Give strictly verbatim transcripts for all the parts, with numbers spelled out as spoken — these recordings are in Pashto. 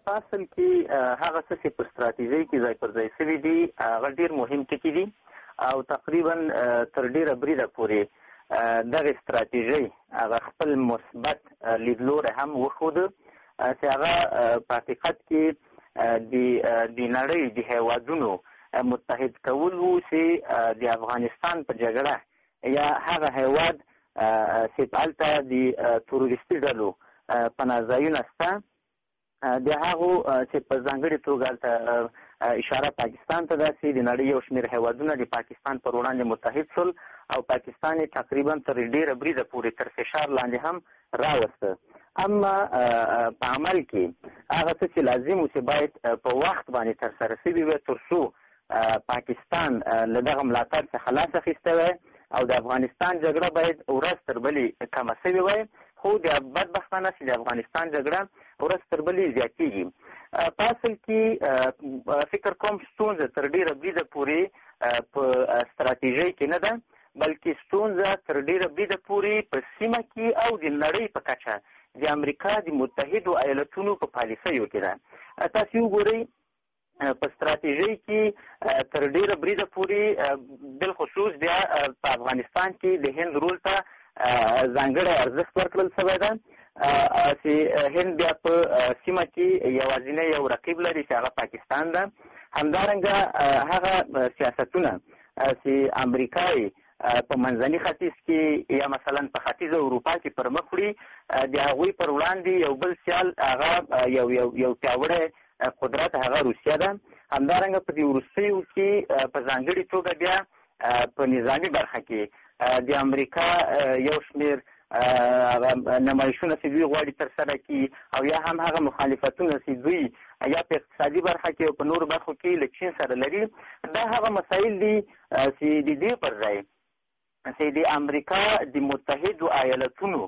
په اصل کې هغه څه چې په ستراتیژۍ کې ځای پر ځای شوي دي هغه ډېر مهم ټکي دي او تقریبا تر ډېره بریده پورې دغه ستراتیژۍ هغه خپل مثبت لیدلوری هم وښوده چې هغه په حقیقت کې د نړۍ د هیوادونو متحد کول وو چې د افغانستان په جګړه یا هغه هیواد چې په هلته د تروریستي ډلو پناهځایونه شته د هغو چې په ځانګړې توګه هلته اشاره پاکستان ته ده چې د نړۍ یو شمېر هیوادونه د پاکستان پر وړاندې متحد شول او پاکستان یې تقریبا تر ډېره بریده پورې تر فشار لاندې هم راوسته. اما په عمل کې هغه څه چې لازم و چې باید په وخت باندې ترسره شوي وي تر څو پاکستان له دغه ملاتړ څخه لاس اخیستی وی او د افغانستان جګړه باید ورځ تر بلې کمه شوې وای، خو د بدبختانه چې د افغانستان جګړه ورځ تر بلې زیاتېږي. په اصل کې فکر کوم ستونزه تر ډېره بریده پورې په ستراتیژۍ کې نه ده، بلکې ستونزه تر ډېره بریده پورې په سیمه کې او د نړۍ په کچه د امریکا د متحدو ایالتونو په پالیسیو کې ده. تاسو وګورئ په ستراتیژۍ کې تر ډېره بریده پورې بالخصوص بیا په افغانستان کې د هند رول ته ځانګړی ارزښت ورکړل شوی ده چې هند بیا په سیمه کې یوازینی یو رقیب لري چې هغه پاکستان ده. همدارنګه هغه سیاستونه چې امریکا په منځني ختیځ کې یا مثلا په ختیځ اروپا کې پر مخ وړي د هغوی پر وړاندې یو بل سیال هغه یو یو یو پیاوړی قدرت هغه روسیه ده. همدارنګه په دې وروستیو کې په ځانګړې توګه بیا په نظامي برخه کې د امریکا یو شمېر نمایشونه چې دوی غواړي ترسره کړي او یا هم هغه مخالفتونه چې دوی یا په اقتصادي برخه کې او په نورو برخو کې له چین سره لري، دا هغه مسایل دي چې د دې پر ځای چې د امریکا د متحدو ایالتونو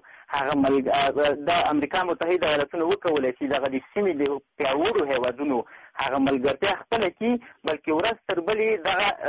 هغه د امریکا متحده ایالتونو وکولی چې دغه د سیمې د پیاوړو هیوادونو هغه ملګرتیا خپله کړي، بلکې ورځ تر بلې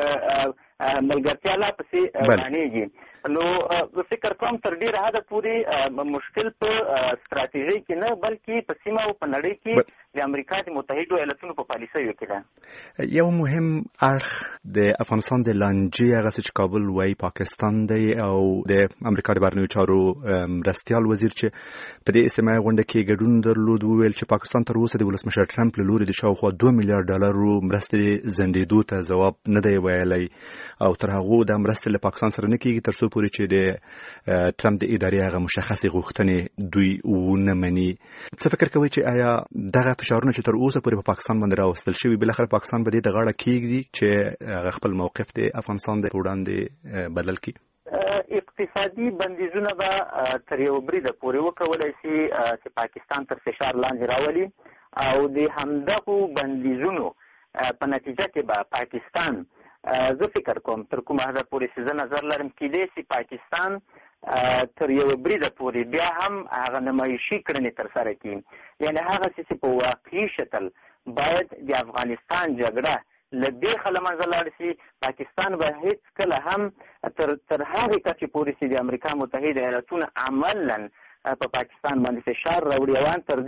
دغه ملګرتیا لا پسې روانېږي. نو فکر کوم تر ډېره حده پورې مشکل په ستراتیژۍ کې نه بلکې په سیمه او په نړۍ کې د امریکا د متحدو ایالتونو په پالیسیو کې ده. یو مهم اړخ د افغانستان د لانجې هغه چې کابل وایي پاکستان دی او د امریکا د بهرنیو چارو مرستیال وزیر چې په دې اجتماعي غونډه کې ګډون درلود وویل چې پاکستان تر اوسه د ولسمشر ټرمپ له لوري د شاوخوا دوه میلیارډ ډالرو مرستې ځنډېدو ته ځواب نه دی ویلی او تر هغو دا مرستې له پاکستان سره نه کېږي تر څو پورې چې د ټرمپ د ادارې هغه مشخصې غوښتنې دوی ونه مني. څه فکر کوئ چې آیا دغه فشارونه چې تر اوسه پورې په پاکستان باندې راوستل شوي بالاخره پاکستان به دې ته غاړه کېږدي چې هغه خپل موقف د افغانستان د وړاندې بدل کړي؟ اقتصادي بندیزونه به تر یو بریده پورې وکولی شي چې پاکستان تر فشار لاندې راولي او د همدغو بندیزونو په نتیجه کې به پاکستان زه فکر کوم تر کومه حده پورې چې زه نظر لرم کېدای شي پاکستان تر یو بریده پورې بیا هم هغه نمایشي کړنې ترسره کړي، یعنې هغه چې په واقعي شکل باید د افغانستان جګړه له دې له منځه لاړ شي. پاکستان به هیڅ کله هم تر تر هغې کچې پورې چې د امریکا متحده ایالتونه عملا په پاکستان باندې فشار راوړي او ان تر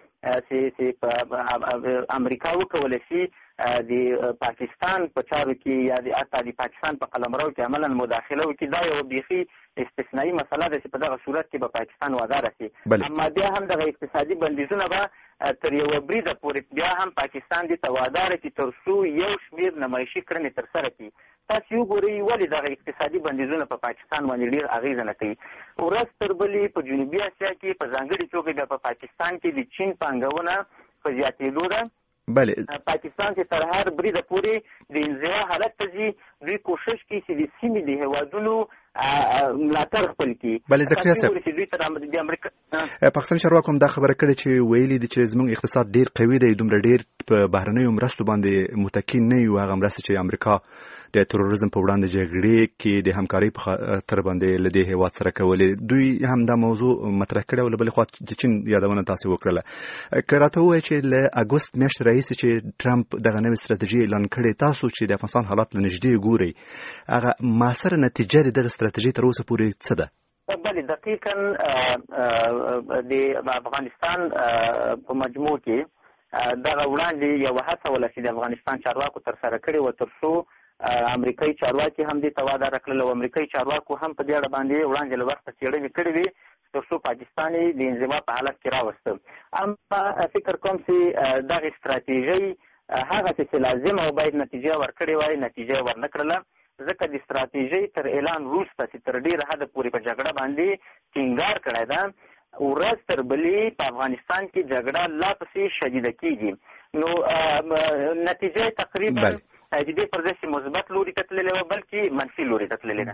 دې چې په امریکا وکولی شي د پاکستان په چارو کې یا د حتی د پاکستان په قلمرو کې عملا مداخله وکړي، دا یو بیخي استثنایی مسله ده چې په دغه صورت کې به پاکستان واداره شي. اما بیا هم دغه اقتصادي بندیزونه به تر یوه بریده پورې بیا هم پاکستان دې ته واداره کړي تر څو یو شمېر نمایشي کړنې ترسره کړي. تاسو وګورئ ولې دغه اقتصادي بندیزونه په پاکستان باندې ډېر اغېزه نه کوي. ورځ تر بلې په جنوبي اسیا کې په ځانګړې توګه بیا په پاکستان کې د چین پانګونه په زیاتېدو ده. بله پاکستان چې تر هر بریده پورې د انزوا حالت ته ځي، دوی کوشش کوي چې د سیمې د هیوادونو ملاتړ خپل کړي. بله ذکریا صاحب پاکستان چارواکو هم دا خبره کړې چې ویلي دي چې زموږ اقتصاد ډېر قوي دی، دومره ډېر په بهرنیو مرستو باندې متکي نه یو، هغه مرستې چې امریکا د تروریزم په وړاندې جګړې کې د همکارۍ په خاطر باندې له دې هیواد سره کولې. دوی هم دا موضوع مطرح کړې او له بلې خوا د چین یادونه تاسې وکړله. که راته ووایئ چې له اګوست میاشتې راهیسې چې ټرمپ دغه نوې ستراتیژي اعلان کړې، تاسو چې د افغانستان حالات له نږدې ګورئ، هغه مؤثره نتیجه د دغه ستراتیژۍ تر اوسه پورې څه ده؟ بله دقیقا د افغانستان په مجموع کې دغه وړاندې یوه هڅه وله چې د افغانستان چارواکو ترسره کړې وه تر څو امریکایي چارواکي هم دې ته وعده راکړله او امریکایي چارواکو هم په دې اړه باندې وړاندې له وخته څېړنې کړې وې تر څو پاکستان یې د انزوا په حالت کې راوسته. اما فکر کوم چې دغه استراتیژۍ هغه چې لازمه او باید نتیجه ورکړې وای نتیجه ورنه کړله، ځکه د استراتیژۍ تر اعلان وروسته چې تر ډېره حده پورې په جګړه باندې ټینګار کړی ده، ورځ تر بلې په افغانستان کې جګړه لا پسې شدیده کېږي. نو نتیجه تقریبا د دې پر ځای چې مثبت لوري ته تللې وه بلکې منفي لوري ته تللې ده.